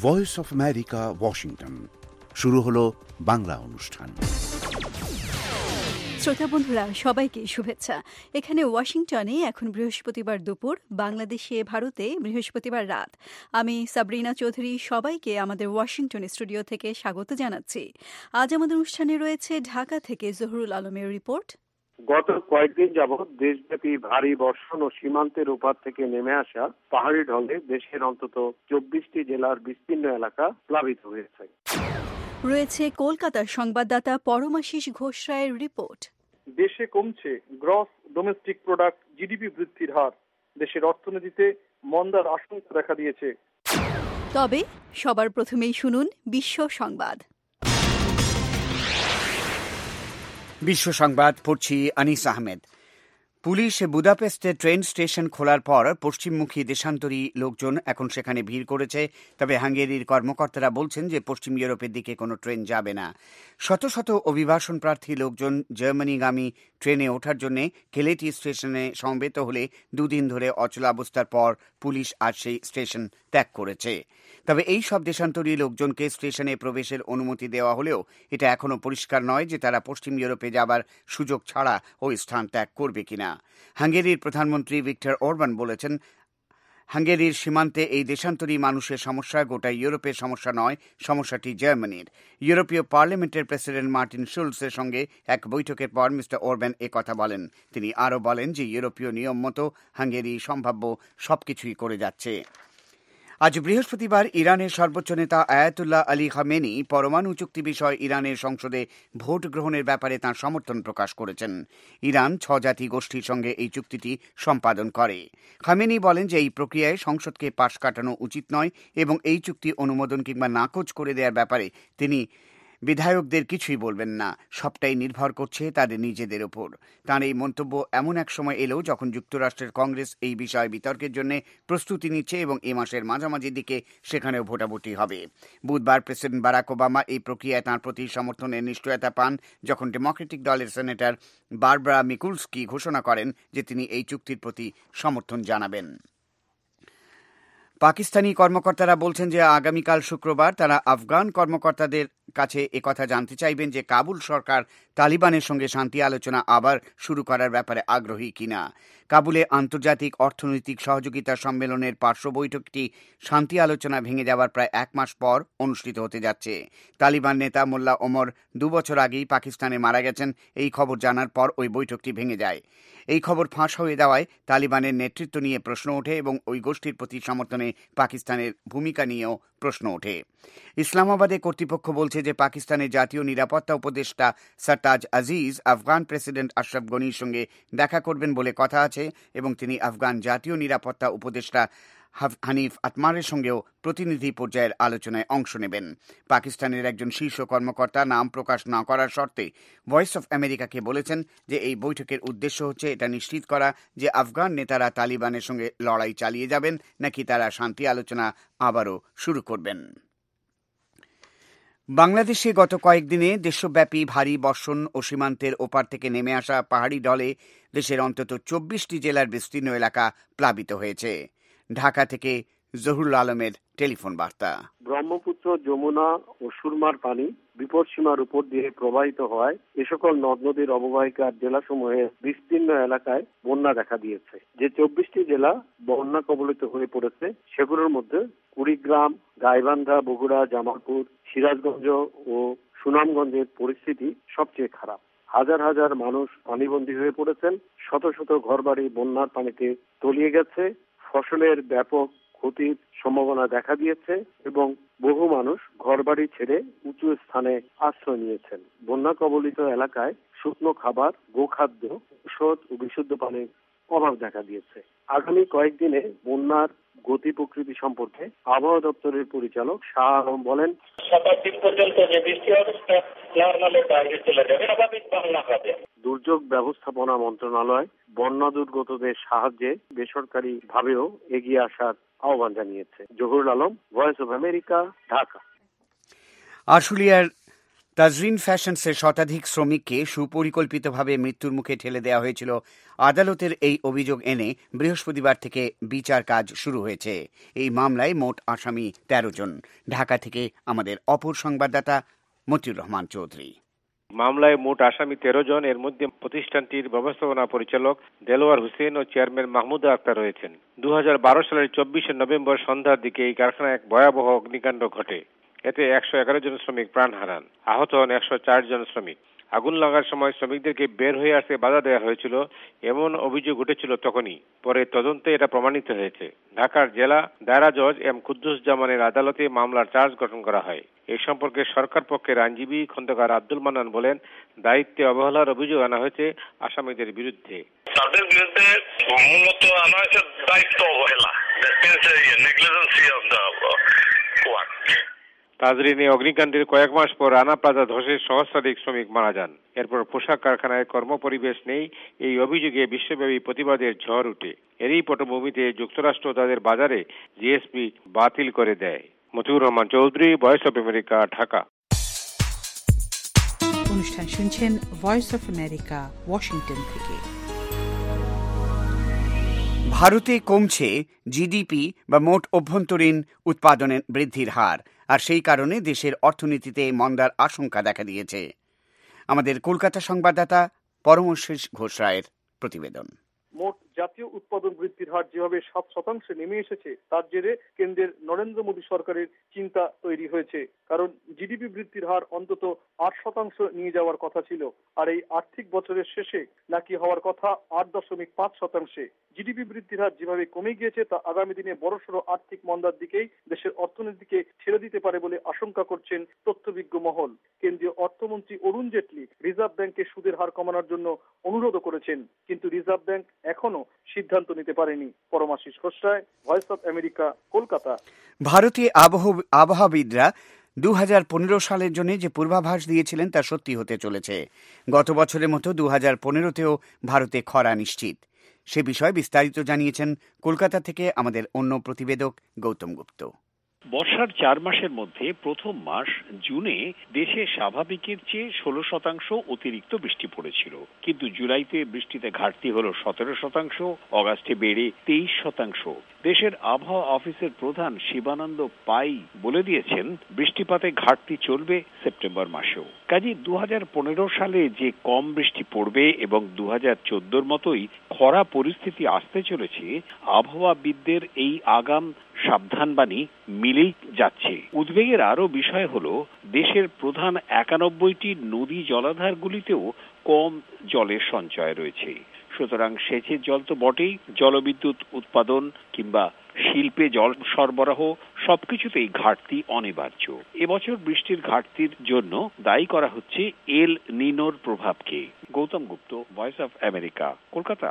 Voice of America, Washington. শুরু হলো বাংলা অনুষ্ঠান। শ্রোতা বন্ধুরা, সবাইকে শুভেচ্ছা। এখানে ওয়াশিংটনে এখন বৃহস্পতিবার দুপুর, বাংলাদেশে ভারতে বৃহস্পতিবার রাত। আমি সাবরিনা চৌধুরী সবাইকে আমাদের ওয়াশিংটন স্টুডিও থেকে স্বাগত জানাচ্ছি। আজ আমাদের অনুষ্ঠানে রয়েছে ঢাকা থেকে জহুরুল আলমের রিপোর্ট। গত কয়েকদিন যাবৎ দেশব্যাপী ভারী বর্ষণ ও সীমান্তের ওপার থেকে নেমে আসা পাহাড়ি ঢলে দেশের অন্তত 24টি জেলার বিস্তীর্ণ এলাকা প্লাবিত হয়েছে। রয়েছে কলকাতার সংবাদদাতা পরমাশিস ঘোষ রায়ের রিপোর্ট। দেশে কমছে গ্রস ডোমেস্টিক প্রোডাক্ট জিডিপি বৃদ্ধির হার, দেশের অর্থনীতিতে মন্দার আশঙ্কা দেখা দিয়েছে। তবে সবার প্রথমেই শুনুন বিশ্ব সংবাদ। বিশ্ব সংবাদ পড়ছি আনিস আহমেদ। পুলিশ বুদাপেস্টে ট্রেন স্টেশন খোলার পর পশ্চিমমুখী দেশান্তরী লোকজন এখন সেখানে ভিড় করেছে। তবে হাঙ্গেরির কর্মকর্তারা বলছেন যে পশ্চিম ইউরোপের দিকে কোনো ট্রেন যাবে না। শত শত অভিবাসন প্রার্থী লোকজন জার্মানিগামী ট্রেনে ওঠার জন্য কেলেটি স্টেশনে সমবেত হলে দুদিন ধরে অচলাবস্থার পর পুলিশ আজ সেই স্টেশন ত্যাগ করেছে। তবে এই সব দেশান্তরী লোকজনকে স্টেশনে প্রবেশের অনুমতি দেওয়া হলেও এটা এখনও পরিষ্কার নয় যে তারা পশ্চিম ইউরোপে যাবার সুযোগ ছাড়া ওই স্থান ত্যাগ করবে কিনা। হাঙ্গেরির প্রধানমন্ত্রী ভিক্টর অরবান বলেছেন, হাঙ্গেরির সীমান্তে এই দেশান্তরী মানুষের সমস্যা গোটা ইউরোপের সমস্যা নয়, সমস্যাটি জার্মানির। ইউরোপীয় পার্লামেন্টের প্রেসিডেন্ট মার্টিন শুলসের সঙ্গে এক বৈঠকের পর মিস্টার অরবান কথা বলেন। তিনি আরও বলেন যে ইউরোপীয় নিয়ম মতো হাঙ্গেরি সম্ভাব্য সবকিছুই করে যাচ্ছে। আজ বৃহস্পতিবার ইরানের সর্বোচ্চ নেতা আয়াতুল্লাহ আলী খামেনি পরমাণু চুক্তি বিষয়ে ইরানের সংসদে ভোট গ্রহণের ব্যাপারে তাঁর সমর্থন প্রকাশ করেছেন। ইরান 6 জাতি গোষ্ঠীর সঙ্গে এই চুক্তিটি সম্পাদন করে। খামেনি বলেন যে এই প্রক্রিয়ায় সংসদকে পাশ কাটানো উচিত নয় এবং এই চুক্তি অনুমোদন কিংবা নাকচ করে দেওয়ার ব্যাপারে তিনি বিধায়কদের কিছুই বলবেন না, সবটাই নির্ভর করছে তাদের নিজেদের ওপর। তাঁর এই মন্তব্য এমন এক সময় এলো যখন যুক্তরাষ্ট্রের কংগ্রেস এই বিষয়ে বিতর্কের জন্য প্রস্তুতি নিচ্ছে এবং এ মাসের মাঝামাঝি দিকে সেখানেও ভোটাভুটি হবে। বুধবার প্রেসিডেন্ট বারাক ওবামা এই প্রক্রিয়ায় তাঁর প্রতি সমর্থনের নিশ্চয়তা পান যখন ডেমোক্রেটিক দলের সেনেটর বারবারা মিকুলস্কি ঘোষণা করেন যে তিনি এই চুক্তির প্রতি সমর্থন জানাবেন। পাকিস্তানি কর্মকর্তারা বলছেন যে আগামীকাল শুক্রবার তারা আফগান কর্মকর্তাদের কাছে একথা জানতে চাইবেন যে কাবুল সরকার তালিবানের সঙ্গে শান্তি আলোচনা আবার শুরু করার ব্যাপারে আগ্রহী কিনা। কাবুলে আন্তর্জাতিক অর্থনৈতিক সহযোগিতা সম্মেলনের পার্শ্ব বৈঠকটি শান্তি আলোচনা ভেঙে যাওয়ার প্রায় 1 মাস পর অনুষ্ঠিত হতে যাচ্ছে। তালিবান নেতা মোল্লা ওমর 2 বছর আগেই পাকিস্তানে মারা গেছেন। এই খবর জানার পর ওই বৈঠকটি ভেঙে যায়। এই খবর ফাঁস হয়ে যাওয়ায় তালিবানের নেতৃত্ব নিয়ে প্রশ্ন ওঠে এবং ওই গোষ্ঠীর প্রতি সমর্থনে পাকিস্তানের ভূমিকা নিয়েও প্রশ্ন ওঠে। ইসলামাবাদে কর্তৃপক্ষ বলছে যে পাকিস্তানের জাতীয় নিরাপত্তা উপদেষ্টা Sartaj Aziz Afghan president Ashraf গনির সঙ্গে দেখা করবেন বলে কথা আছে এবং তিনি আফগান জাতীয় নিরাপত্তা উপদেষ্টা হানিফ আতমারের সঙ্গেও প্রতিনিধি পর্যায়ের আলোচনায় অংশ নেবেন। পাকিস্তানের একজন শীর্ষ কর্মকর্তা নাম প্রকাশ না করার শর্তে ভয়েস অফ আমেরিকাকে বলেছেন যে এই বৈঠকের উদ্দেশ্য হচ্ছে এটা নিশ্চিত করা যে আফগান নেতারা তালিবানের সঙ্গে লড়াই চালিয়ে যাবেন নাকি তারা শান্তি আলোচনা আবারও শুরু করবেন। বাংলাদেশে গত কয়েকদিনে দেশব্যাপী ভারী বর্ষণ ও সীমান্তের ওপার থেকে নেমে আসা পাহাড়ি ঢলে দেশের অন্তত 24টি জেলার বিস্তীর্ণ এলাকা প্লাবিত হয়েছে। ঢাকা থেকে জহুরুল আলমের টেলিফোন বার্তা। ব্রহ্মপুত্র, যমুনা ও সুরমার পানি বিপদসীমার উপর দিয়ে প্রবাহিত হওয়ায় এ সকল নদ নদীর অববাহিকার জেলাসমূহের বিস্তীর্ণ এলাকায় বন্যা দেখা দিয়েছে। যে 24টি জেলা বন্যা কবলিত হয়ে পড়েছে সেগুলোর মধ্যে কুড়িগ্রাম, গাইবান্ধা, বগুড়া, জামালপুর, সিরাজগঞ্জ ও সুনামগঞ্জের পরিস্থিতি সবচেয়ে খারাপ। হাজার হাজার মানুষ পানিবন্দী হয়ে পড়েছেন। শত শত ঘরবাড়ি বন্যার পানিতে তলিয়ে গেছে। ফসলের ব্যাপক ক্ষতির সম্ভাবনা দেখা দিয়েছে এবং বহু মানুষ ঘরবাড়ি ছেড়ে উঁচু স্থানে আশ্রয় নিয়েছেন। বন্যা কবলিত এলাকায় শুকনো খাবার, গোখাদ্য, ঔষধ ও বিশুদ্ধ পানির অভাব দেখা দিয়েছে। আগামী কয়েকদিনে বন্যার গতি প্রকৃতি সম্পর্কে আবহাওয়া দপ্তরের পরিচালক শাহ আলম বলেন, 7 দিন পর্যন্ত যে বৃষ্টি অবস্থা নরমালের বাইরে চলে যাবে, স্বাভাবিক বন্যা হবে। দুর্যোগ ব্যবস্থাপনা মন্ত্রণালয় বন্যা দুর্গতদের সাহায্যে বেসরকারি ভাবেও এগিয়ে আসার আহ্বান জানিয়েছে। Zahurul Alam, Voice of America, Dhaka. আশুলিয়ার তাজরিন ফ্যাশনসের শতাধিক শ্রমিককে সুপরিকল্পিতভাবে মৃত্যুর মুখে ঠেলে দেওয়া হয়েছিল। আদালতের এই অভিযোগ এনে বৃহস্পতিবার থেকে বিচার কাজ শুরু হয়েছে। এই মামলায় মোট আসামি ১৩ জন। ঢাকা থেকে আমাদের অপর সংবাদদাতা মতিউর রহমান চৌধুরী। মামলায় মোট আসামি ১৩ জন। এর মধ্যে প্রতিষ্ঠানটির ব্যবস্থাপনা পরিচালক দেলোয়ার হোসেন ও চেয়ারম্যান মাহমুদা আক্তার রয়েছেন। ২০১২ সালের ২৪শে নভেম্বর সন্ধ্যার দিকে এই কারখানায় এক ভয়াবহ অগ্নিকাণ্ড ঘটে। এতে ১১১ জন শ্রমিক প্রাণ হারান। আহত হন ১০৪ জন শ্রমিক। আগুন লাগার সময় শ্রমিকদেরকে বের হয়ে আসতে বাধা দেওয়া হয়েছিল, এমন অভিযোগ উঠেছিল তখনই। পরে তদন্তে এটা প্রমাণিত হয়েছে। ঢাকার জেলা দায়রা জজ এম কুদ্দুসজামানের আদালতে মামলার চার্জ গঠন করা হয়। এই সম্পর্কে সরকার পক্ষের আইনজীবী খন্দকার আব্দুল মান্নান বলেন, দায়িত্বে অবহেলার অভিযোগ আনা হয়েছে আসামিদের বিরুদ্ধে। তাদের বিরুদ্ধে মূলত আনা হয়েছে দায়িত্ব অবহেলা। তাজরিনে অগ্নিকাণ্ডের কয়েক মাস পর রানা প্লাজা ধসে সহস্রাধিক শ্রমিক মারা যান। এরপর পোশাক কারখানায় কর্মপরিবেশ নেই, এই অভিযোগে বিশ্বব্যাপী প্রতিবাদের ঝড় উঠে। এরই পটভূমিতে যুক্তরাষ্ট্র তাদের বাজারে জিএসপি বাতিল করে দেয়। Motiur Rahman Chowdhury, Voice of America, Dhaka. অনুষ্ঠান শুনছেন ভয়েস অফ আমেরিকা, ওয়াশিংটন থেকে। ভারতে কমছে জিডিপি বা মোট অভ্যন্তরীণ উৎপাদনের বৃদ্ধির হার, আর সেই কারণে দেশের অর্থনীতিতে মন্দার আশঙ্কা দেখা দিয়েছে। আমাদের কলকাতা সংবাদদাতা পরমশেষ ঘোষ রায়ের প্রতিবেদন। মোট জাতীয় উৎপাদন বৃদ্ধির হার যেভাবে 7% নেমে এসেছে, তার জেরে কেন্দ্রের নরেন্দ্র মোদী সরকারের চিন্তা তৈরি হয়েছে। কারণ জিডিপি বৃদ্ধির হার অন্তত 8% নিয়ে যাওয়ার কথা ছিল, আর এই আর্থিক বছরের শেষে নাকি হওয়ার কথা 8.5%। জিডিপি বৃদ্ধির হার যেভাবে কমে গিয়েছে, তা আগামী দিনে বড়সড় আর্থিক মন্দার দিকেই দেশের অর্থনীতিকে ঠেলে দিতে পারে বলে আশঙ্কা করছেন তথ্যবিজ্ঞ মহল। কেন্দ্রীয় অর্থমন্ত্রী অরুণ জেটলি রিজার্ভ ব্যাংকে সুদের হার কমানোর জন্য অনুরোধ করেছেন, কিন্তু রিজার্ভ ব্যাংক এখনো সিদ্ধান্ত নিতে পারেনি। Paramashis Ghosh Roy, Voice of America, Kolkata. ভারতে আবহাওয়াবিদরা 2015 সালের জন্য যে পূর্বাভাস দিয়েছিলেন তা সত্যি হতে চলেছে। গত বছরের মতো 2015তেও ভারতে খরা নিশ্চিত। সে বিষয়ে বিস্তারিত জানিয়েছেন কলকাতা থেকে আমাদের অন্য প্রতিবেদক গৌতম গুপ্ত। বর্ষার 4 মাসের মধ্যে প্রথম মাস জুনে দেশে স্বাভাবিকের চেয়ে 16% অতিরিক্ত বৃষ্টি পড়েছিল, কিন্তু জুলাইতে বৃষ্টিতে ঘাটতি হল 17%, অগাস্টে বেড়ে 23%। দেশের আবহাওয়া অফিসের প্রধান শিবানন্দ পাই বলে দিয়েছেন, বৃষ্টিপাতে ঘাটতি চলবে সেপ্টেম্বর মাসেও। কাজে 2015 সালে যে কম বৃষ্টি পড়বে এবং 2014 মতোই খরা পরিস্থিতি আসতে চলেছে, আবহাওয়াবিদদের এই আগাম সাবধানবাণী মিলেই যাচ্ছে। উদ্বেগের আরো বিষয় হলো, দেশের প্রধান 91টি নদী জলাধারগুলিতেও কম জলের সঞ্চয় রয়েছে। সুতরাং সেচের জল তো বটেই, জলবিদ্যুৎ উৎপাদন কিংবা শিল্পে জল সরবরাহ সবকিছুতেই ঘাটতি অনিবার্য। এবছর বৃষ্টির ঘাটতির জন্য দায়ী করা হচ্ছে এল নিনোর প্রভাবকে। Gautam Gupta, Voice of America, Kolkata.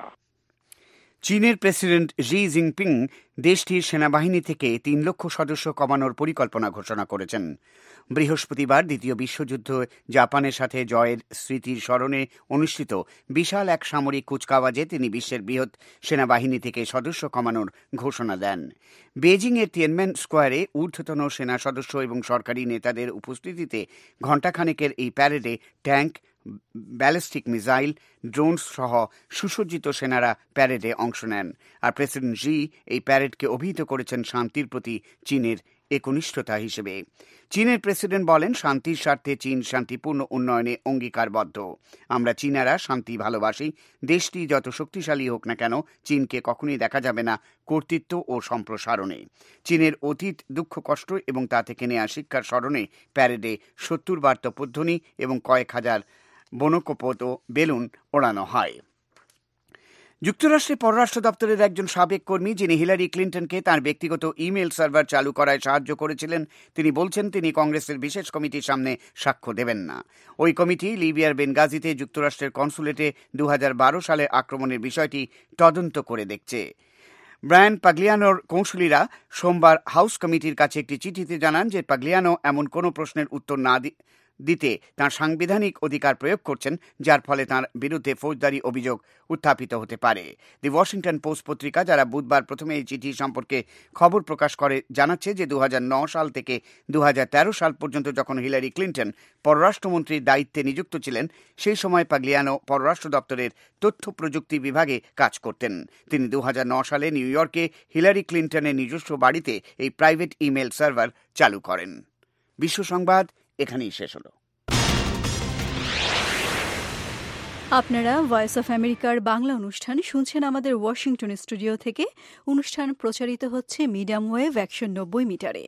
চীনের প্রেসিডেন্ট জি জিনপিং দেশটির সেনাবাহিনী থেকে 3 লক্ষ সদস্য কমানোর পরিকল্পনা ঘোষণা করেছেন। বৃহস্পতিবার দ্বিতীয় বিশ্বযুদ্ধ জাপানের সাথে জয়ের স্মৃতির স্মরণে অনুষ্ঠিত বিশাল এক সামরিক কুচকাওয়াজে তিনি বিশ্বের বৃহৎ সেনাবাহিনী থেকে সদস্য কমানোর ঘোষণা দেন। বেজিংয়ের টিয়ানমেন স্কোয়ারে ঊর্ধ্বতন সেনা সদস্য এবং সরকারি নেতাদের উপস্থিতিতে ঘণ্টাখানেকের এই প্যারেডে ট্যাঙ্ক, ব্যালিস্টিক মিসাইল, ড্রোন সহ সুসজ্জিত সেনারা প্যারেডে অংশ নেন। আর প্রেসিডেন্ট জি এই প্যারেডকে অভিহিত করেছেন শান্তির প্রতি চীনের একনিষ্ঠতা হিসেবে। চীনের প্রেসিডেন্ট বলেন, শান্তির স্বার্থে চীন শান্তিপূর্ণ উন্নয়নে অঙ্গীকারবদ্ধ। আমরা চীনারা শান্তি ভালোবাসি। দেশটি যত শক্তিশালী হোক না কেন, চীনকে কখনোই দেখা যাবে না কর্তৃত্ব ও সম্প্রসারণে। চীনের অতীত দুঃখ কষ্ট এবং তা থেকে নেওয়া শিক্ষার স্মরণে প্যারেডে 70 বার তপধ্বনি এবং কয়েক হাজার বনকোপত বেলুন ওড়ানো হয়। যুক্তরাষ্ট্রের পররাষ্ট্র দপ্তরের একজন সাবেক কর্মী, যিনি হিলারি ক্লিন্টনকে তাঁর ব্যক্তিগত ইমেল সার্ভার চালু করায় সাহায্য করেছিলেন, তিনি বলছেন তিনি কংগ্রেসের বিশেষ কমিটির সামনে সাক্ষ্য দেবেন না। ওই কমিটি লিবিয়ার বেনগাজিতে যুক্তরাষ্ট্রের কনসুলেটে 2012 সালে আক্রমণের বিষয়টি তদন্ত করে দেখছে। ব্রায়ান পাগলিয়ানোর কৌঁসুলিরা সোমবার হাউস কমিটির কাছে একটি চিঠিতে জানান যে পাগলিয়ানো এমন কোনো প্রশ্নের উত্তর দিতে তাঁর সাংবিধানিক অধিকার প্রয়োগ করছেন, যার ফলে তাঁর বিরুদ্ধে ফৌজদারি অভিযোগ উত্থাপিত হতে পারে। দি ওয়াশিংটন পোস্ট পত্রিকা, যারা বুধবার প্রথমে এই চিঠি সম্পর্কে খবর প্রকাশ করে, জানাচ্ছে যে 2009 সাল থেকে 2013 সাল পর্যন্ত যখন হিলারি ক্লিন্টন পররাষ্ট্রমন্ত্রীর দায়িত্বে নিযুক্ত ছিলেন, সেই সময় পাগলিয়ানো পররাষ্ট্র দপ্তরের তথ্য প্রযুক্তি বিভাগে কাজ করতেন। তিনি 2009 সালে নিউ ইয়র্কে হিলারি ক্লিন্টনের নিজস্ব বাড়িতে এই প্রাইভেট ইমেল সার্ভার চালু করেন। বিশ্ব সংবাদ এখানেই শেষ হলো। আপনারা ভয়েস অফ আমেরিকার বাংলা অনুষ্ঠান শুনছেন আমাদের ওয়াশিংটন স্টুডিও থেকে। অনুষ্ঠান প্রচারিত হচ্ছে মিডিয়াম ওয়েভ 190 মিটারে।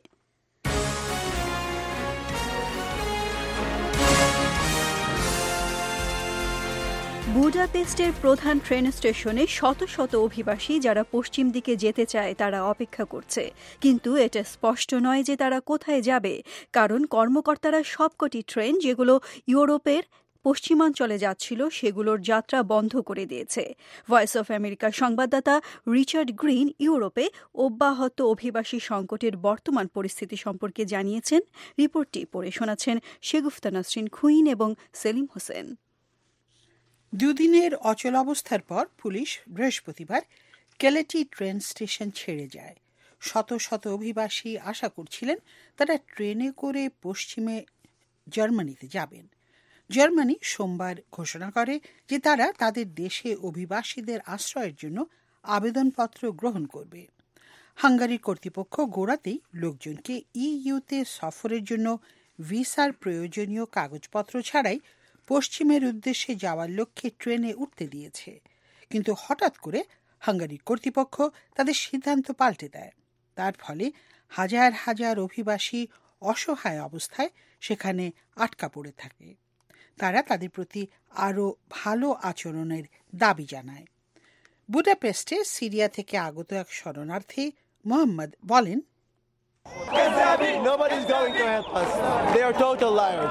বুডাপেস্টের প্রধান ট্রেন স্টেশনে শত শত অভিবাসী যারা পশ্চিম দিকে যেতে চায় তারা অপেক্ষা করছে, কিন্তু এটা স্পষ্ট নয় যে তারা কোথায় যাবে, কারণ কর্মকর্তারা সবকটি ট্রেন যেগুলো ইউরোপের পশ্চিমাঞ্চলে যাচ্ছিল সেগুলোর যাত্রা বন্ধ করে দিয়েছে। ভয়েস অফ আমেরিকার সংবাদদাতা রিচার্ড গ্রিন ইউরোপে অব্যাহত অভিবাসী সংকটের বর্তমান পরিস্থিতি সম্পর্কে জানিয়েছেন। রিপোর্টটি পড়ে শোনাচ্ছেন শেগুফতা নাসরিন খুইন এবং সেলিম হোসেন। দুদিনের অচলাবস্থার পর পুলিশ বৃহস্পতিবার কেলেটি ট্রেন স্টেশন ছেড়ে যায়। শত শত অভিবাসী আশা করছিলেন তারা ট্রেনে করে পশ্চিমে জার্মানিতে যাবেন। জার্মানি সোমবার ঘোষণা করে যে তারা তাদের দেশে অভিবাসীদের আশ্রয়ের জন্য আবেদনপত্র গ্রহণ করবে। হাঙ্গারির কর্তৃপক্ষ গোড়াতেই লোকজনকে ইইউতে সফরের জন্য ভিসার প্রয়োজনীয় কাগজপত্র ছাড়াই পশ্চিমের উদ্দেশ্যে যাওয়ার লক্ষ্যে ট্রেনে উঠতে দিয়েছে, কিন্তু হঠাৎ করে হাঙ্গারির কর্তৃপক্ষ তাদের সিদ্ধান্ত পাল্টে দেয়। তার ফলে হাজার হাজার অভিবাসী অসহায় অবস্থায় সেখানে আটকা পড়ে থাকে। তারা তাদের প্রতি আরও ভালো আচরণের দাবি জানায়। বুডাপেস্টে সিরিয়া থেকে আগত এক শরণার্থী মোহাম্মদ বলেন, Nobody's going to help us. They are total liars.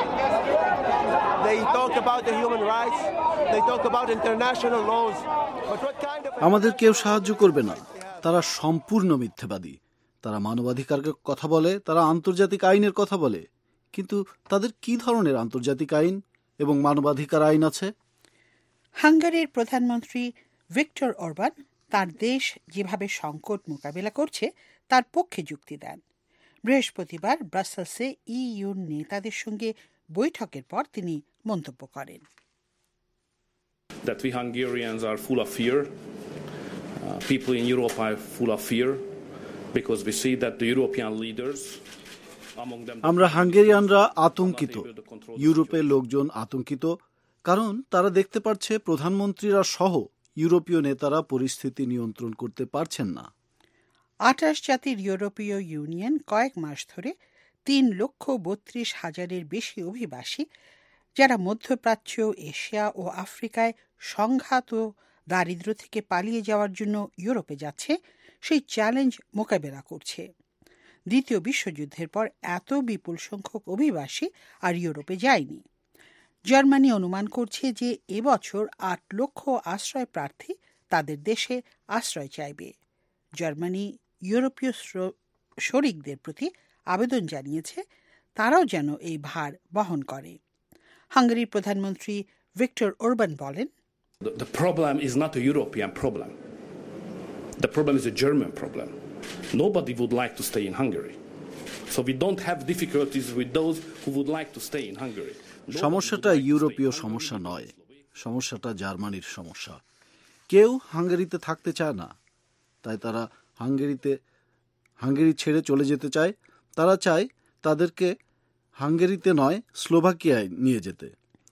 They talk about the human rights. They talk about international laws. But what kind of... আমাদের কেউ সাহায্য করবে না। তারা সম্পূর্ণ মিথ্যাবাদী। তারা মানবাধিকারের কথা বলে, তারা আন্তর্জাতিক আইনের কথা বলে, কিন্তু তাদের কি ধরনের আন্তর্জাতিক আইন এবং মানবাধিকার আইন আছে? হাঙ্গারির প্রধানমন্ত্রী ভিক্টর অরবান তার দেশ যেভাবে সংকট মোকাবেলা করছে তার পক্ষে যুক্তি দেন। বৃহস্পতিবার ব্রাসেলসে ইইউ নেতাদের সঙ্গে বৈঠকের পর তিনি মন্তব্য করেন, that we Hungarians are full of fear. People in Europe are full of fear because we see that the European leaders, among them, আমরা হাঙ্গেরিয়ানরা আতঙ্কিত। ইউরোপের লোকজন আতঙ্কিত, কারণ তারা দেখতে পাচ্ছে প্রধানমন্ত্রীরা সহ ইউরোপীয় নেতারা পরিস্থিতি নিয়ন্ত্রণ করতে পারছেন না। 28 জাতির ইউরোপীয় ইউনিয়ন কয়েক মাস ধরে 3,32,000-এর বেশি অভিবাসী যারা মধ্যপ্রাচ্য, এশিয়া ও আফ্রিকায় সংঘাত ও দারিদ্র্য থেকে পালিয়ে যাওয়ার জন্য ইউরোপে যাচ্ছে, সেই চ্যালেঞ্জ মোকাবেলা করছে। দ্বিতীয় বিশ্বযুদ্ধের পর এত বিপুল সংখ্যক অভিবাসী আর ইউরোপে যায়নি। জার্মানি অনুমান করছে যে এবছর 8 লক্ষ আশ্রয় প্রার্থী তাদের দেশে আশ্রয় চাইবে। জার্মানি ইউরোপীয় শরিকদের প্রতি আবেদন জানিয়েছে তারাও যেন এই ভার বহন করে। হাঙ্গারির প্রধানমন্ত্রী ভিক্টর অরবান বলেন, the problem is not a European problem. The problem is a German problem. Nobody would like to stay in Hungary. So we don't have difficulties with those who would like to stay in Hungary. সমস্যাটা ইউরোপীয় সমস্যা নয়, সমস্যাটা জার্মানির সমস্যা। কেউ হাঙ্গেরিতে থাকতে চায় না, তাই তারা হাঙ্গেরি ছেড়ে চলে যেতে চায়। তারা চায় তাদেরকে হাঙ্গেরিতে নয়, স্লোভাকিয়ায় নিয়ে যেতে।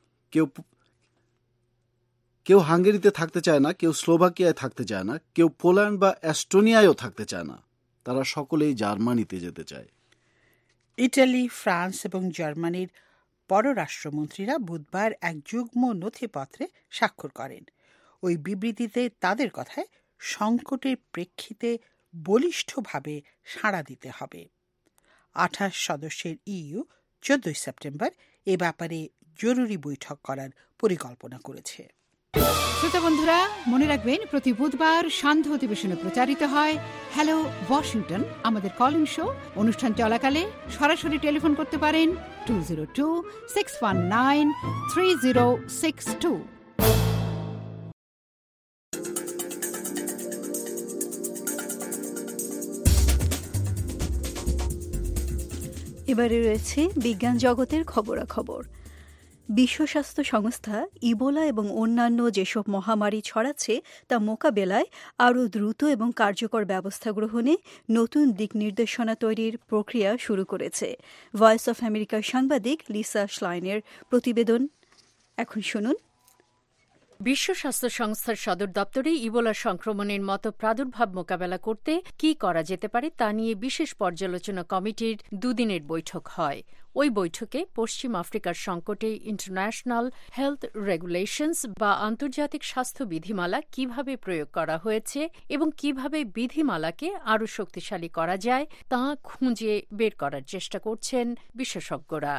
কেউ হাঙ্গেরিতে থাকতে চায় না, কেউ স্লোভাকিয়ায় থাকতে চায় না, কেউ পোল্যান্ড বা এস্টোনিয়ায়ও থাকতে চায় না। তারা সকলেই জার্মানিতে যেতে চায়। ইটালি, ফ্রান্স এবং জার্মানির পররাষ্ট্রমন্ত্রীরা বুধবার এক যুগ্ম নথিপত্রে স্বাক্ষর করেন। ওই বিবৃতিতে তাদের কথায় সংকটের প্রেক্ষিতে বলিষ্ঠভাবে সাড়া দিতে হবে। 28 সদস্যের ইইউ 14 সেপ্টেম্বর এ ব্যাপারে জরুরি বৈঠক করার পরিকল্পনা করেছে। শ্রোতা বন্ধুরা, মনে রাখবেন প্রতি বুধবার সান্ধ্য অধিবেশনে প্রচারিত হয় হ্যালো ওয়াশিংটন, আমাদের কলিং শো। অনুষ্ঠান চলাকালে সরাসরি টেলিফোন করতে পারেন 202-619-3062। এবারে রয়েছে বিজ্ঞান জগতের খবরাখবর। বিশ্ব স্বাস্থ্য সংস্থা ইবোলা এবং অন্যান্য যেসব মহামারী ছড়াচ্ছে তা মোকাবেলায় আরও দ্রুত এবং কার্যকর ব্যবস্থা গ্রহণে নতুন দিক নির্দেশনা তৈরির প্রক্রিয়া শুরু করেছে। ভয়েস অফ আমেরিকার সাংবাদিক লিসা শ্লাইনের প্রতিবেদন। এখন শুনুন। বিশ্ব স্বাস্থ্য সংস্থার সদর দপ্তরে ইবোলা সংক্রমণের মতো প্রাদুর্ভাব মোকাবেলা করতে কি করা যেতে পারে তা নিয়ে বিশেষ পর্যালোচনা কমিটির দুদিনের বৈঠক হয়। ওই বৈঠকে পশ্চিম আফ্রিকার সংকটে ইন্টারন্যাশনাল হেলথ রেগুলেশনস বা আন্তর্জাতিক স্বাস্থ্য বিধিমালা কিভাবে প্রয়োগ করা হয়েছে এবং কিভাবে বিধিমালাকে আরও শক্তিশালী করা যায় তা খুঁজে বের করার চেষ্টা করছেন বিশেষজ্ঞরা।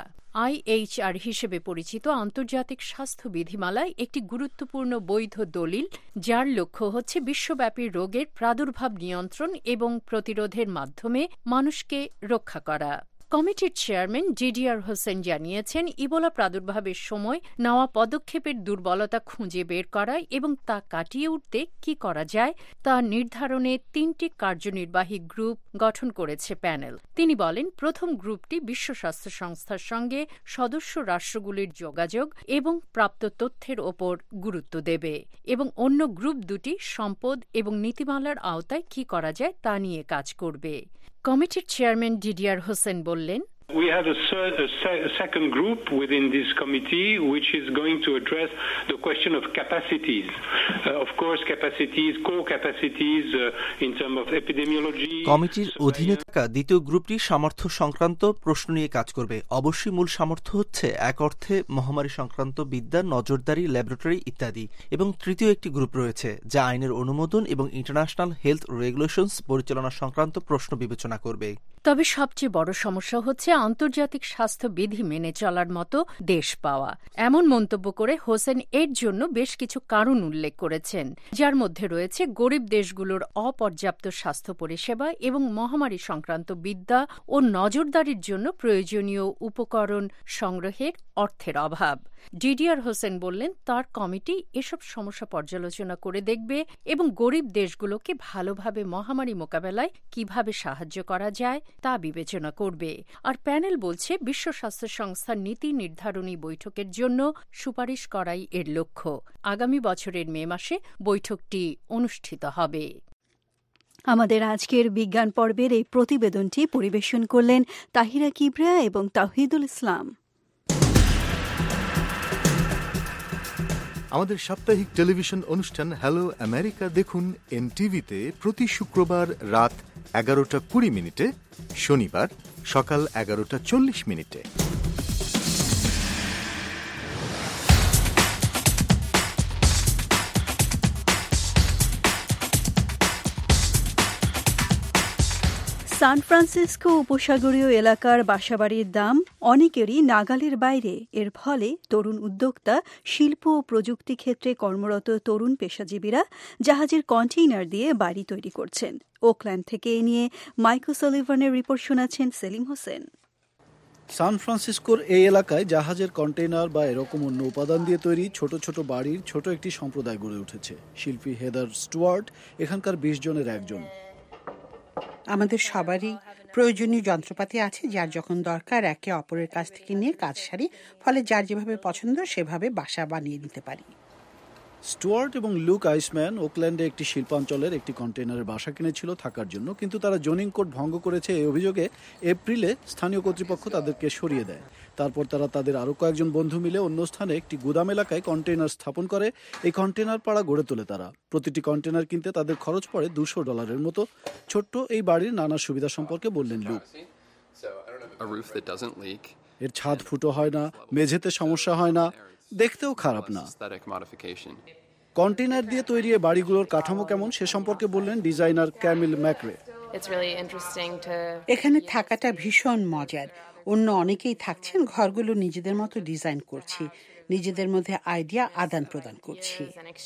IHR হিসেবে পরিচিত আন্তর্জাতিক স্বাস্থ্য বিধিমালায় একটি গুরুত্বপূর্ণ বৈধ দলিল, যার লক্ষ্য হচ্ছে বিশ্বব্যাপী রোগের প্রাদুর্ভাব নিয়ন্ত্রণ এবং প্রতিরোধের মাধ্যমে মানুষকে রক্ষা করা। কমিটির চেয়ারম্যান ডিডিআর হোসেন জানিয়েছেন, ইবোলা প্রাদুর্ভাবের সময় নেওয়া পদক্ষেপের দুর্বলতা খুঁজে বের করা এবং তা কাটিয়ে উঠতে কি করা যায় তা নির্ধারণে 3টি কার্যনির্বাহী গ্রুপ গঠন করেছে প্যানেল। তিনি বলেন, প্রথম গ্রুপটি বিশ্ব স্বাস্থ্য সংস্থার সঙ্গে সদস্য রাষ্ট্রগুলির যোগাযোগ এবং প্রাপ্ত তথ্যের ওপর গুরুত্ব দেবে এবং অন্য গ্রুপ দুটি সম্পদ এবং নীতিমালার আওতায় কি করা যায় তা নিয়ে কাজ করবে। কমিটির চেয়ারম্যান ডিডিআর হোসেন বললেন, We have a second group within this committee which is going to address the question of capacities. Of course, capacities, core capacities in terms of epidemiology. কমিটির অধীনে থাকা দ্বিতীয় গ্রুপটি সামর্থ্য সংক্রান্ত প্রশ্ন নিয়ে কাজ করবে। অবশ্যই মূল সামর্থ্য হচ্ছে এক অর্থে মহামারী সংক্রান্ত বিদ্যা, নজরদারি, ল্যাবরেটরি ইত্যাদি। এবং তৃতীয় একটি গ্রুপ রয়েছে যা আইনের অনুমোদন এবং ইন্টারন্যাশনাল হেলথ রেগুলেশনস পরিচালনা সংক্রান্ত প্রশ্ন বিবেচনা করবে। তবে সবচেয়ে বড় সমস্যা হচ্ছে আন্তর্জাতিক স্বাস্থ্য বিধি মেনে চলার মতো দেশ পাওয়া। এমন মন্তব্য করে হোসেন এর জন্য বেশ কিছু কারণ উল্লেখ করেছেন, যার মধ্যে রয়েছে গরিব দেশগুলোর অপর্যাপ্ত স্বাস্থ্য পরিষেবা এবং মহামারী সংক্রান্ত বিদ্যা ও নজরদারির জন্য প্রয়োজনীয় উপকরণ সংগ্রহের অর্থের অভাব। ডিডিআর হোসেন বললেন, তার কমিটি এসব সমস্যা পর্যালোচনা করে দেখবে এবং গরিব দেশগুলোকে ভালোভাবে মহামারী মোকাবেলায় কিভাবে সাহায্য করা যায় তা বিবেচনা করবে। আর প্যানেল বলছে, বিশ্ব স্বাস্থ্য সংস্থার নীতি নির্ধারণী বৈঠকের জন্য সুপারিশ করাই এর লক্ষ্য। আগামী বছরের মে মাসে বৈঠকটি অনুষ্ঠিত হবে। আমাদের আজকের বিজ্ঞান পর্বের এই প্রতিবেদনটি পরিবেশন করলেন তাহিরা কিবরিয়া এবং তাওহিদুল ইসলাম। আমাদের সাপ্তাহিক টেলিভিশন অনুষ্ঠান হ্যালো আমেরিকা দেখুন এনটিভিতে প্রতি শুক্রবার রাত 11:20, শনিবার সকাল 11:40। সান ফ্রান্সিসকো উপসাগরীয় এলাকার বাসাবাড়ির দাম অনেকেরই নাগালের বাইরে। এর ফলে তরুণ উদ্যোক্তা, শিল্প ও প্রযুক্তি ক্ষেত্রে কর্মরত তরুণ পেশাজীবীরা জাহাজের কন্টেইনার দিয়ে বাড়ি তৈরি করছেন। ওকল্যান্ড থেকে এ নিয়ে মাইকো সলিভানের রিপোর্ট শোনাচ্ছেন সেলিম হোসেন। সান ফ্রান্সিসকোর এই এলাকায় জাহাজের কন্টেইনার বা এরকম অন্য উপাদান দিয়ে তৈরি ছোট ছোট বাড়ির ছোট একটি সম্প্রদায় গড়ে উঠেছে। শিল্পী হেদার স্টুয়ার্ট এখানকার 20 জনের একজন। আমাদের সবারই প্রয়োজনীয় যন্ত্রপাতি আছে, যার যখন দরকার একে অপরের কাছ থেকে নিয়ে কাজ সারি, ফলে যার যেভাবে পছন্দ সেভাবে বাসা বানিয়ে নিতে পারি। স্টুয়ার্ট এবং লুক আইসম্যান ওকল্যান্ডে একটি শিল্পাঞ্চলের একটি কন্টেইনারের বাসা কিনেছিল থাকার জন্য, কিন্তু তারা জোনিং কোড ভঙ্গ করেছে এই অভিযোগে এপ্রিলে স্থানীয় কর্তৃপক্ষ তাদেরকে সরিয়ে দেয়। তারপর তারা তাদের আরও কয়েকজন বন্ধু মিলে অন্য স্থানে একটি গুদাম এলাকায় কন্টেইনার স্থাপন করে। এই কন্টেইনার পাড়া গড়ে তোলে তারা। প্রতিটি কন্টেইনার কিনতে তাদের খরচ পড়ে $200 মতো। ছোট্ট এই বাড়ির নানা সুবিধা সম্পর্কে বললেন লুক। এর ছাদ ফুটো হয় না, মেঝেতে সমস্যা হয় না, দেখতেও খারাপ না। কন্টেইনার দিয়ে তৈরি বাড়িগুলোর কাঠামো কেমন সে সম্পর্কে বললেন ডিজাইনার ক্যামিল ম্যাকরে। এখানে থাকাটা ভীষণ মজার। অন্য অনেকেই থাকছেন, ঘরগুলো নিজেদের মতো ডিজাইন করছি। নিজেদের মধ্যে আইডিয়া আদান প্রদান করছি।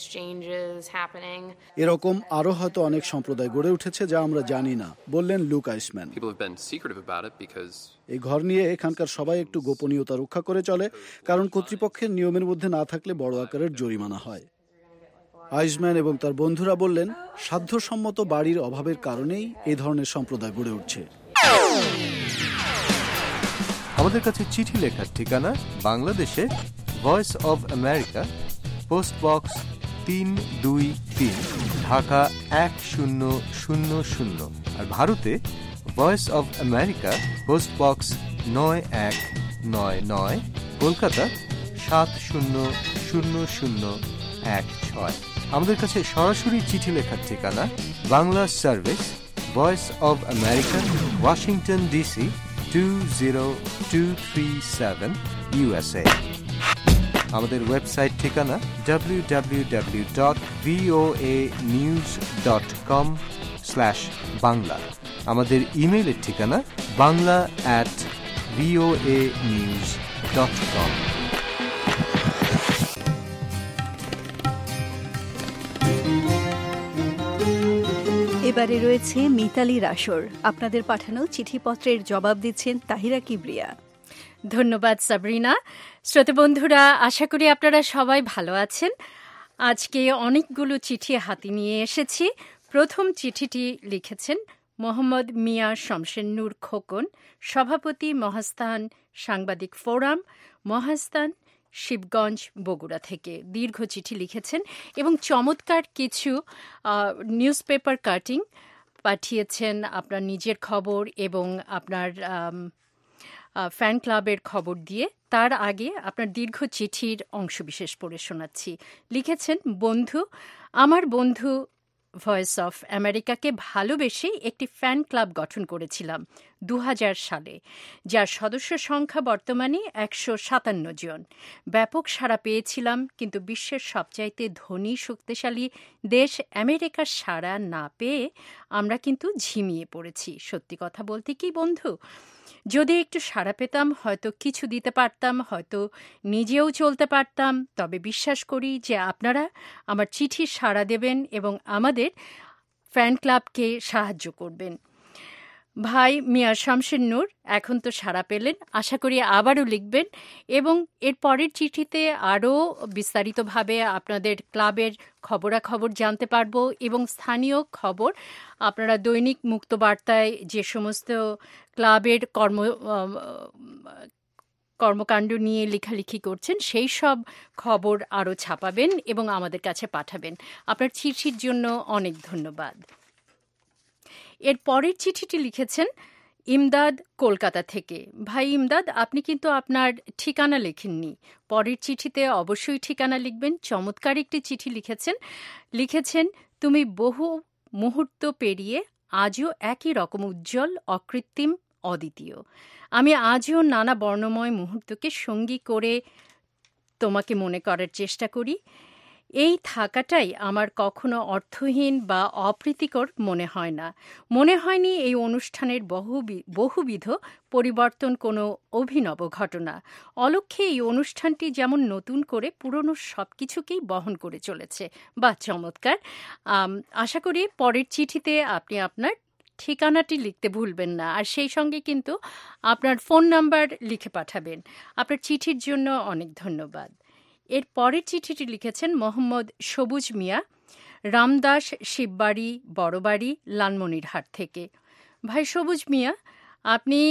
এরকম আরো হয়তো অনেক সম্প্রদায় গড়ে উঠেছে যা আমরা জানি না, বললেন লুক আইসম্যান। এই ঘর নিয়ে এখানকার সবাই একটু গোপনীয়তা রক্ষা করে চলে, কারণ কর্তৃপক্ষের নিয়মের মধ্যে না থাকলে বড় আকারের জরিমানা হয়। আইসম্যান এবং তার বন্ধুরা বললেন, সাধ্যসম্মত বাড়ির অভাবের কারণেই এই ধরনের সম্প্রদায় গড়ে উঠছে। আমাদের কাছে চিঠি লেখার ঠিকানা বাংলাদেশে Voice of America, post box ৩২৩, Dhaka ১০০০। আর ভারতে Voice of America, post box ৯১৯৯, Kolkata ৭০০০১৬। আমাদের কাছে সরাসরি চিঠি লেখার ঠিকানা Bangla service, Voice of America, Washington DC 20237 USA। আমাদের ওয়েবসাইট ঠিকানা www.voanews.com/bangla। আমাদের ইমেইলের ঠিকানা bangla@voanews.com। এবারে রয়েছে মিতালির আসর। আপনাদের পাঠানো চিঠিপত্রের জবাব দিচ্ছেন তাহিরা কিবরিয়া। ধন্যবাদ সাবরিনা। শ্রোতা বন্ধুরা, আশা করি আপনারা সবাই ভালো আছেন। আজকে অনেকগুলো চিঠি হাতে নিয়ে এসেছি। প্রথম চিঠিটি লিখেছেন মোহাম্মদ মিয়া শমশের নূর খোকন, সভাপতি মহাস্থান সাংবাদিক ফোরাম, মহাস্থান, শিবগঞ্জ, বগুড়া থেকে। দীর্ঘ চিঠি লিখেছেন এবং চমৎকার কিছু নিউজ পেপার কাটিং পাঠিয়েছেন, আপনার নিজের খবর এবং আপনার ফ্যান ক্লাবের খবর দিয়ে। তার আগে আপনার দীর্ঘ চিঠির অংশবিশেষ পড়ে শোনাচ্ছি। লিখেছেন, বন্ধু, আমার বন্ধু ভয়েস অফ আমেরিকাকে ভালোবেসে একটি ফ্যান ক্লাব গঠন করেছিলাম 2000 সালে, যার সদস্য সংখ্যা বর্তমানে 157 জন। ব্যাপক সাড়া পেয়েছিলাম, কিন্তু বিশ্বের সবচাইতে ধনী শক্তিশালী দেশ আমেরিকার সাড়া না পেয়ে আমরা কিন্তু ঝিমিয়ে পড়েছি। সত্যি কথা বলতে কি বন্ধু, যদি একটু সাড়া পেতাম হয়তো কিছু দিতে পারতাম, হয়তো নিজেও চলতে পারতাম। তবে বিশ্বাস করি যে আপনারা আমার চিঠি সাড়া দেবেন এবং আমাদের ফ্যান ক্লাবকে সাহায্য করবেন। ভাই মিয়া শমশের নূর, এখন তো সাড়া পেলেন, আশা করি আবারও লিখবেন এবং এর পরের চিঠিতে আরও বিস্তারিতভাবে আপনাদের ক্লাবের খবরাখবর জানতে পারবো এবং স্থানীয় খবর আপনারা দৈনিক মুক্তবার্তায় যে সমস্ত ক্লাবের কর্মকাণ্ড নিয়ে লেখালেখি করছেন সেই সব খবর আরও ছাপাবেন এবং আমাদের কাছে পাঠাবেন। আপনার চিঠির জন্য অনেক ধন্যবাদ। এর পরের চিঠিটি লিখেছেন ইমদাদ, কলকাতা থেকে। ভাই ইমদাদ, আপনি কিন্তু আপনার ঠিকানা লেখেননি। পরের চিঠিতে অবশ্যই ঠিকানা লিখবেন। চমৎকার একটি চিঠি লিখেছেন, তুমি বহু মুহূর্ত পেরিয়ে আজও একই রকম উজ্জ্বল, অকৃত্রিম, অদ্বিতীয়। আমি আজও নানা বর্ণময় মুহূর্তকে সঙ্গী করে তোমাকে মনে করার চেষ্টা করি। এই থাকাটাই আমার কখনো অর্থহীন বা অপ্রীতিকর মনে হয় না। মনে হয়নি এই অনুষ্ঠানের বহুবিধ পরিবর্তন কোনো অভিনব ঘটনা। অলক্ষ্যে এই অনুষ্ঠানটি যেমন নতুন করে পুরনো সব কিছুকেই বহন করে চলেছে। বা চমৎকার। আশা করি পরের চিঠিতে আপনি আপনার ঠিকানাটি লিখতে ভুলবেন না, আর সেই সঙ্গে কিন্তু আপনার ফোন নাম্বার লিখে পাঠাবেন। আপনার চিঠির জন্য অনেক ধন্যবাদ। এর পরের চিঠিটি লিখেছেন মোহাম্মদ সবুজ মিয়া, রামদাস, শিববাড়ি, বড়বাড়ি, লালমনিরহাট থেকে। ভাই সবুজ মিয়া, আপনি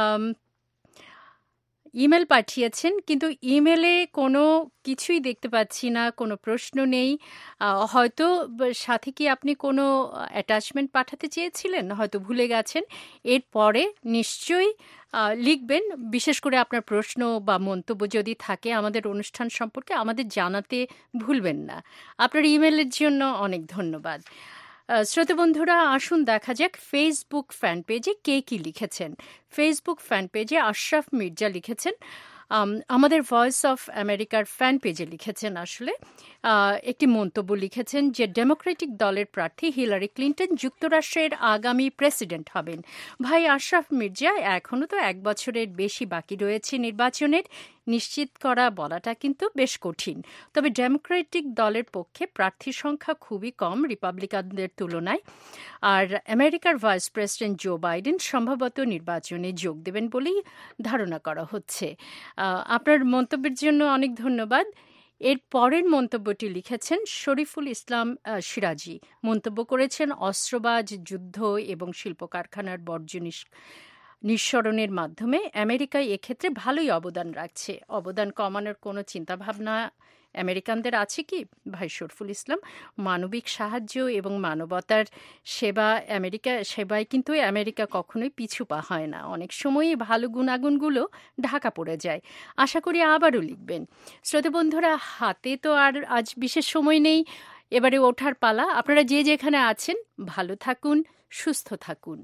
ইমেল পাঠিয়েছেন, কিন্তু ইমেলে কোনো কিছুই দেখতে পাচ্ছি না, কোনো প্রশ্ন নেই। হয়তো সাথে কি আপনি কোনো অ্যাটাচমেন্ট পাঠাতে চেয়েছিলেন, হয়তো ভুলে গেছেন। এরপরে নিশ্চয়ই লিখবেন, বিশেষ করে আপনার প্রশ্ন বা মন্তব্য যদি থাকে আমাদের অনুষ্ঠান সম্পর্কে আমাদের জানাতে ভুলবেন না। আপনার ইমেলের জন্য অনেক ধন্যবাদ। শ্রোতা বন্ধুরা, আসুন দেখা যাক ফেসবুক ফ্যান পেজে কে কি লিখেছেন। ফেসবুক ফ্যান পেজে আশরাফ মির্জা লিখেছেন, আমাদের ভয়েস অফ আমেরিকার ফ্যান পেজে লিখেছেন, আসলে একটি মন্তব্য লিখেছেন যে ডেমোক্রেটিক দলের প্রার্থী হিলারি ক্লিন্টন যুক্তরাষ্ট্রের আগামী প্রেসিডেন্ট হবেন। ভাই আশরাফ মির্জা, এখনও তো 1 বছরের বেশি বাকি রয়েছে নির্বাচনের। নিশ্চিত করা বলাটা কিন্তু বেশ কঠিন। তবে ডেমোক্রেটিক দলের পক্ষে প্রার্থীর সংখ্যা খুবই কম রিপাবলিকানদের তুলনায়। আর আমেরিকার ভাইস প্রেসিডেন্ট জো বাইডেন সম্ভবত নির্বাচনে যোগ দেবেন বলেই ধারণা করা হচ্ছে। আপনার মন্তব্যের জন্য অনেক ধন্যবাদ। এর পরের মন্তব্যটি লিখেছেন শরীফুল ইসলাম সিরাজি। মন্তব্য করেছেন অস্ত্রবাজ, যুদ্ধ এবং শিল্প কারখানার বর্জ্য নিঃসরণের মাধ্যমে আমেরিকায় এক্ষেত্রে ভালোই অবদান রাখছে। অবদান কমানোর কোনো চিন্তাভাবনা আমেরিকানদের আছে কি? ভাই শরীফুল ইসলাম, মানবিক সাহায্য এবং মানবতার সেবায় কিন্তু আমেরিকা কখনোই পিছু পা হয় না। অনেক সময়ই ভালো গুণাগুণগুলো ঢাকা পড়ে যায়। আশা করি আবারও লিখবেন। শ্রোতা বন্ধুরা, হাতে তো আর আজ বিশেষ সময় নেই, এবারে ওঠার পালা। আপনারা যে যেখানে আছেন ভালো থাকুন, সুস্থ থাকুন।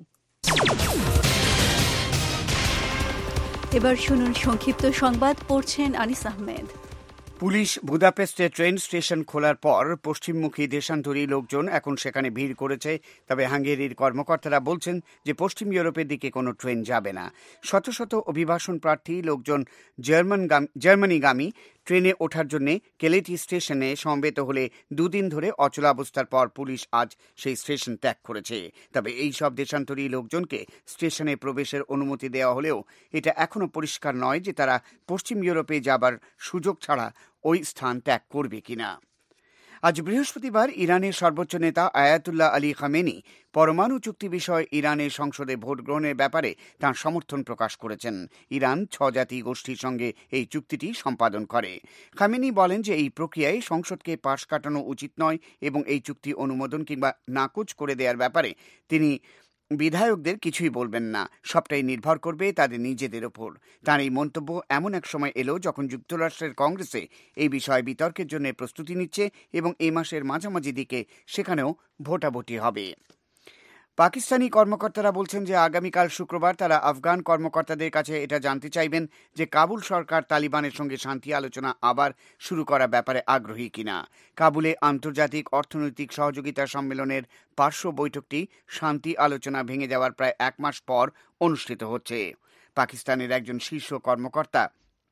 এবার শুনুন সংক্ষিপ্ত সংবাদ, পড়ছেন আনিস আহমেদ। পুলিশ বুদাপেস্টে ট্রেন স্টেশন খোলার পর পশ্চিমমুখী দেশান্তরী লোকজন এখন সেখানে ভিড় করেছে। তবে হাঙ্গেরির কর্মকর্তারা বলছেন যে পশ্চিম ইউরোপের দিকে কোনো ট্রেন যাবে না। শত শত অভিবাসন প্রার্থী লোকজন জার্মানিগামী ট্রেনে ওঠার জন্য কেলেটি স্টেশনে সমবেত হলে দুদিন ধরে অচলাবস্থার পর পুলিশ আজ সেই স্টেশন ত্যাগ করেছে। তবে এই সব দেশান্তরী লোকজনকে স্টেশনে প্রবেশের অনুমতি দেওয়া হলেও এটা এখনও পরিষ্কার নয় যে তারা পশ্চিম ইউরোপে যাবার সুযোগ ছাড়া ওই স্থান ত্যাগ করবে কিনা। আজ বৃহস্পতিবার ইরানের সর্বোচ্চ নেতা আয়াতুল্লাহ আলী খামেনি পরমাণু চুক্তি বিষয়ে ইরানের সংসদে ভোট গ্রহণের ব্যাপারে তাঁর সমর্থন প্রকাশ করেছেন। ইরান 6 জাতি গোষ্ঠীর সঙ্গে এই চুক্তিটি সম্পাদন করে। খামেনি বলেন যে এই প্রক্রিয়ায় সংসদকে পাশ কাটানো উচিত নয় এবং এই চুক্তি অনুমোদন কিংবা নাকচ করে দেওয়ার ব্যাপারে তিনি বিধায়কদের কিছুই বলবেন না, সবটাই নির্ভর করবে তাদের নিজেদের ওপর। তার এই মন্তব্য এমন এক সময় এলো যখন যুক্তরাষ্ট্রের কংগ্রেসে এই বিষয়ে বিতর্কের জন্য প্রস্তুতি নিচ্ছে এবং এই মাসের মাঝামাঝি দিকে সেখানেও ভোটাভুটি হবে। পাকিস্তানি কর্মকর্তারা বলছেন যে আগামীকাল শুক্রবার তারা আফগান কর্মকর্তাদের কাছে এটা জানতে চাইবেন যে কাবুল সরকার তালিবানের সঙ্গে শান্তি আলোচনা আবার শুরু করার ব্যাপারে আগ্রহী কিনা। কাবুলে আন্তর্জাতিক অর্থনৈতিক সহযোগিতা সম্মেলনের পার্শ্ব বৈঠকটি শান্তি আলোচনা ভেঙে যাওয়ার প্রায় 1 মাস পর অনুষ্ঠিত হচ্ছে। পাকিস্তানের একজন শীর্ষ কর্মকর্তা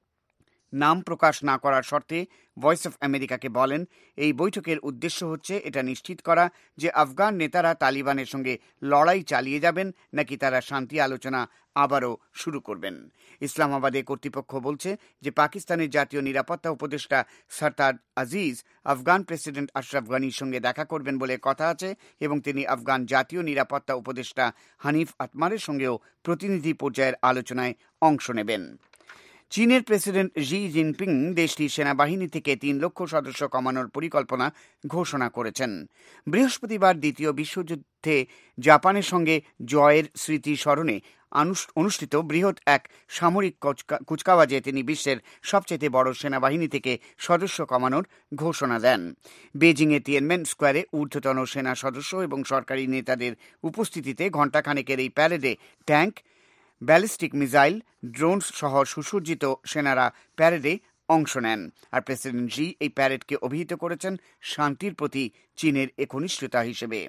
নাম প্রকাশ না করার শর্তে ভয়েস অফ আমেরিকাকে বলেন, এই বৈঠকের উদ্দেশ্য হচ্ছে এটা নিশ্চিত করা যে আফগান নেতারা তালিবানের সঙ্গে লড়াই চালিয়ে যাবেন নাকি তারা শান্তি আলোচনা আবারও শুরু করবেন। ইসলামাবাদে কর্তৃপক্ষ বলছে যে পাকিস্তানের জাতীয় নিরাপত্তা উপদেষ্টা Sartaj Aziz Afghan president Ashraf গানির সঙ্গে দেখা করবেন বলে কথা আছে এবং তিনি আফগান জাতীয় নিরাপত্তা উপদেষ্টা হানিফ আতমারের সঙ্গেও প্রতিনিধি পর্যায়ের আলোচনায় অংশ নেবেন। চীনের প্রেসিডেন্ট জি জিনপিং দেশটির সেনাবাহিনী থেকে 3 লক্ষ সদস্য কমানোর পরিকল্পনা ঘোষণা করেছেন। বৃহস্পতিবার দ্বিতীয় বিশ্বযুদ্ধে জাপানের সঙ্গে জয়ের স্মৃতি স্মরণে অনুষ্ঠিত বৃহৎ এক সামরিক কুচকাওয়াজে তিনি বিশ্বের সবচেয়ে বড় সেনাবাহিনী থেকে সদস্য কমানোর ঘোষণা দেন। বেজিংয়ে তিয়ানমেন স্কোয়ারে ঊর্ধ্বতন সেনা সদস্য এবং সরকারি নেতাদের উপস্থিতিতে ঘণ্টাখানেকের এই প্যারেডে ট্যাঙ্ক, ব্যালিস্টিক মিসাইল, ড্রোন সহ সুসজ্জিত সেনারা প্যারেডে অংশ নেন। আর প্রেসিডেন্ট জি এই প্যারেডকে অভিহিত করেছেন শান্তির প্রতি চীনের একনিষ্ঠতা হিসেবে।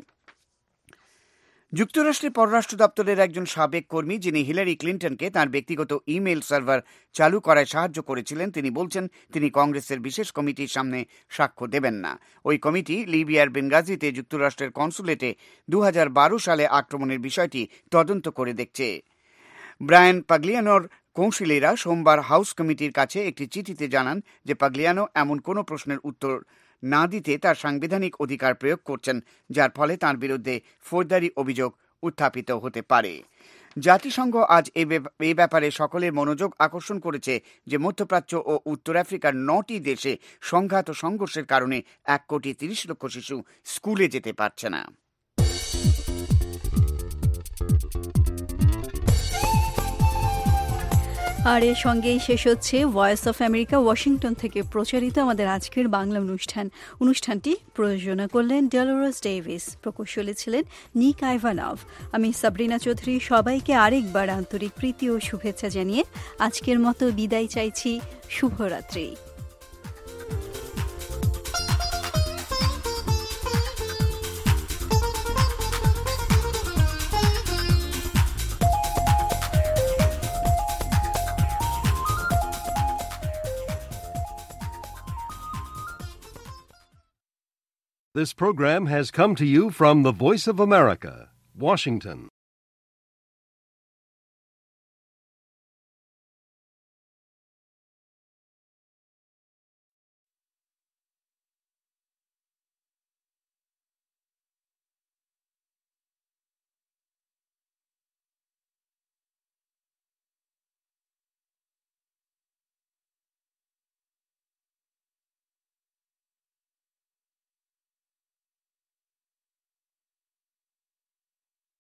যুক্তরাষ্ট্রের পররাষ্ট্র দপ্তরের একজন সাবেক কর্মী যিনি হিলারি ক্লিন্টনকে তাঁর ব্যক্তিগত ইমেল সার্ভার চালু করায় সাহায্য করেছিলেন, তিনি বলছেন তিনি কংগ্রেসের বিশেষ কমিটির সামনে সাক্ষ্য দেবেন না। ওই কমিটি লিবিয়ার বেনগাজিতে যুক্তরাষ্ট্রের কনসুলেটে 2012 সালে আক্রমণের বিষয়টি তদন্ত করে দেখছে। ব্রায়ান পাগলিয়ানোর কৌঁসুলিরা সোমবার হাউস কমিটির কাছে একটি চিঠিতে জানান যে পাগলিয়ানো এমন কোনো প্রশ্নের উত্তর না দিতে তার সাংবিধানিক অধিকার প্রয়োগ করছেন, যার ফলে তাঁর বিরুদ্ধে ফৌজদারি অভিযোগ উত্থাপিত হতে পারে। জাতিসংঘ আজ এই ব্যাপারে সকলের মনোযোগ আকর্ষণ করেছে যে মধ্যপ্রাচ্য ও উত্তর আফ্রিকার 9টি দেশে সংঘাত ও সংঘর্ষের কারণে 1,30,00,000 শিশু স্কুলে যেতে পারছে না। আর এর সঙ্গেই শেষ হচ্ছে ভয়েস অফ আমেরিকা ওয়াশিংটন থেকে প্রচারিত আমাদের আজকের বাংলা অনুষ্ঠানটি প্রযোজনা করলেন ডেলোরস ডেভিস, প্রকৌশলী ছিলেন নিক আইভানভ। আমি সাবরিনা চৌধুরী সবাইকে আরেকবার আন্তরিক প্রীতি ও শুভেচ্ছা জানিয়ে আজকের মতো বিদায় চাইছি। শুভরাত্রি। This program has come to you from the Voice of America, Washington.